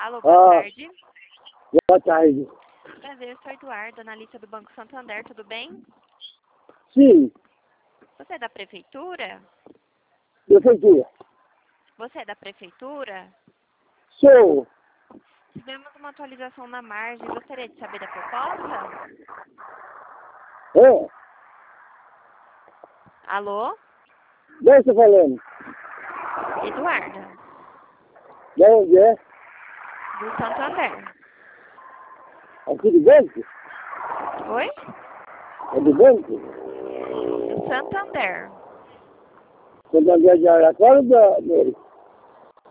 Alô, boa tarde. Boa tarde. Prazer, sou Eduardo, analista do Banco Santander, tudo bem? Sim, Você é da prefeitura? prefeitura. Você é da prefeitura? Sou. Tivemos uma atualização na margem, gostaria de saber da proposta? É, Alô? quem está falando? Eduardo, De onde é? do Santander. Aqui do banco? Oi? É do banco? Do Santander. Santander de Araraquara ou da dele?